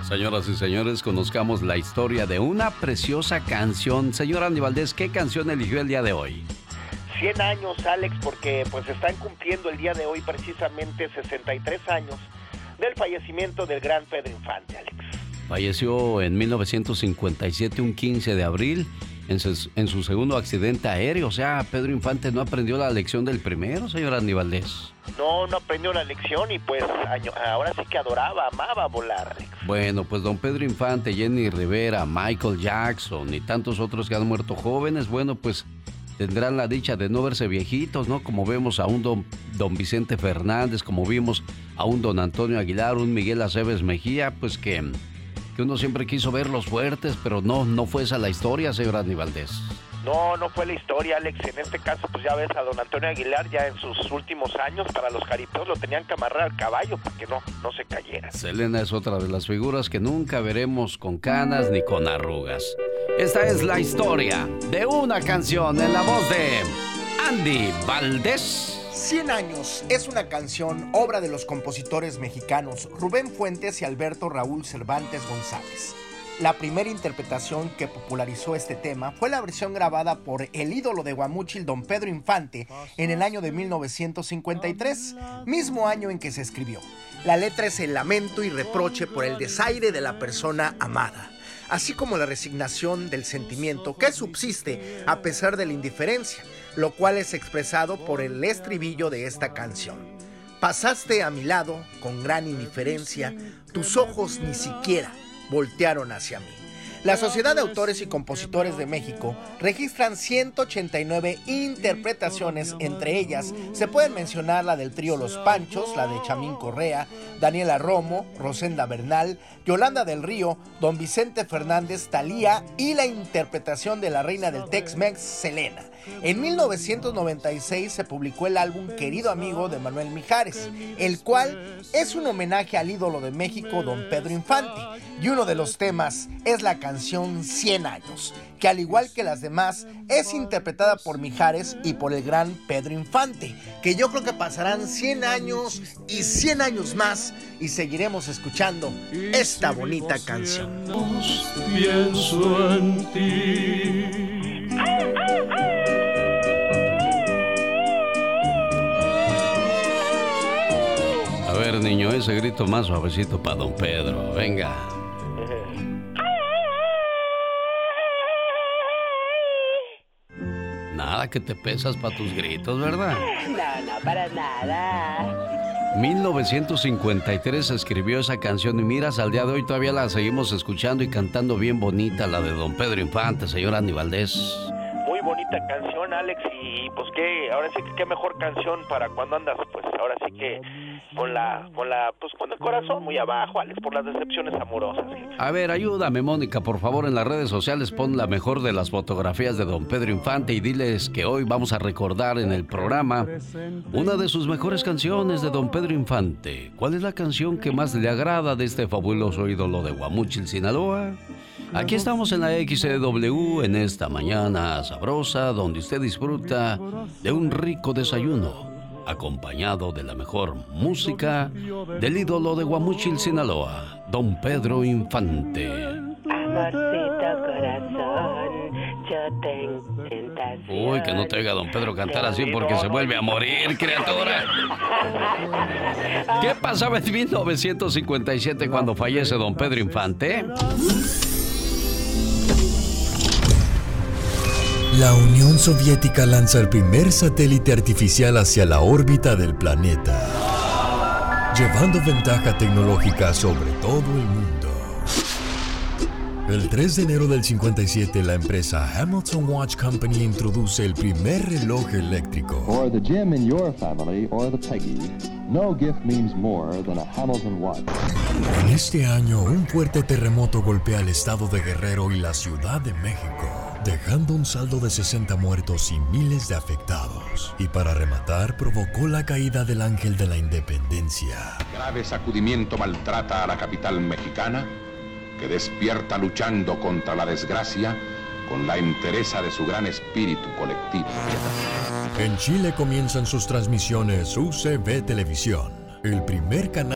Señoras y señores, conozcamos la historia de una preciosa canción. Señor Andy Valdés, ¿qué canción eligió el día de hoy? 100 años, Alex, porque pues están cumpliendo el día de hoy precisamente 63 años del fallecimiento del gran Pedro Infante, Alex. Falleció en 1957, un 15 de abril, en su segundo accidente aéreo. O sea, Pedro Infante no aprendió la lección del primero, señor Andy Valdés. No aprendió la lección y pues ahora sí que amaba volar, Alex. Bueno, pues don Pedro Infante, Jenny Rivera, Michael Jackson y tantos otros que han muerto jóvenes, bueno, pues tendrán la dicha de no verse viejitos, ¿no? Como vemos a un don Vicente Fernández, como vimos a un don Antonio Aguilar, un Miguel Aceves Mejía, pues que uno siempre quiso verlos fuertes, pero no fue esa la historia, señor Andy Valdés. No fue la historia, Alex. En este caso, pues ya ves a don Antonio Aguilar, ya en sus últimos años, para los jaripeos lo tenían que amarrar al caballo para que no se cayera. Selena es otra de las figuras que nunca veremos con canas ni con arrugas. Esta es la historia de una canción en la voz de Andy Valdés. 100 años es una canción, obra de los compositores mexicanos Rubén Fuentes y Alberto Raúl Cervantes González. La primera interpretación que popularizó este tema fue la versión grabada por el ídolo de Guamúchil, don Pedro Infante, en el año de 1953, mismo año en que se escribió. La letra es el lamento y reproche por el desaire de la persona amada, así como la resignación del sentimiento que subsiste a pesar de la indiferencia, lo cual es expresado por el estribillo de esta canción. Pasaste a mi lado con gran indiferencia, tus ojos ni siquiera voltearon hacia mí. La Sociedad de Autores y Compositores de México registran 189 interpretaciones, entre ellas se pueden mencionar la del trío Los Panchos, la de Chamín Correa, Daniela Romo, Rosenda Bernal, Yolanda del Río, don Vicente Fernández, Thalía y la interpretación de la reina del Tex-Mex, Selena. En 1996 se publicó el álbum Querido Amigo de Manuel Mijares, el cual es un homenaje al ídolo de México, don Pedro Infante, y uno de los temas es la canción 100 años, que al igual que las demás es interpretada por Mijares y por el gran Pedro Infante, que yo creo que pasarán 100 años y 100 años más y seguiremos escuchando esta bonita canción. Pienso en ti. A ver, niño, ese grito más suavecito para don Pedro. Venga. Nada que te pesas para tus gritos, ¿verdad? No, para nada. 1953 escribió esa canción y miras, al día de hoy todavía la seguimos escuchando y cantando bien bonita, la de don Pedro Infante, señor Andy Valdés. Muy bonita canción, Alex, y pues ahora sí que qué mejor canción para cuando andas, pues ahora sí que con el corazón muy abajo, Alex, por las decepciones amorosas. A ver, ayúdame, Mónica, por favor, en las redes sociales pon la mejor de las fotografías de don Pedro Infante y diles que hoy vamos a recordar en el programa una de sus mejores canciones de don Pedro Infante. ¿Cuál es la canción que más le agrada de este fabuloso ídolo de Guamúchil, Sinaloa? Aquí estamos en la XCW en esta mañana sabrosa, donde usted disfruta de un rico desayuno, acompañado de la mejor música del ídolo de Guamúchil, Sinaloa, don Pedro Infante. Amorcito corazón, yo tengo tentación. Uy, que no te oiga don Pedro cantar así porque se vuelve a morir, criatura. ¿Qué pasaba en 1957 cuando fallece don Pedro Infante? La Unión Soviética lanza el primer satélite artificial hacia la órbita del planeta, llevando ventaja tecnológica sobre todo el mundo. El 3 de enero del 57, la empresa Hamilton Watch Company introduce el primer reloj eléctrico. For the Jim in your family or the Peggy, no gift means more than a Hamilton Watch. En este año, un fuerte terremoto golpea el estado de Guerrero y la Ciudad de México, dejando un saldo de 60 muertos y miles de afectados. Y para rematar, provocó la caída del Ángel de la Independencia. Grave sacudimiento maltrata a la capital mexicana, que despierta luchando contra la desgracia con la entereza de su gran espíritu colectivo. En Chile comienzan sus transmisiones UCB Televisión, el primer canal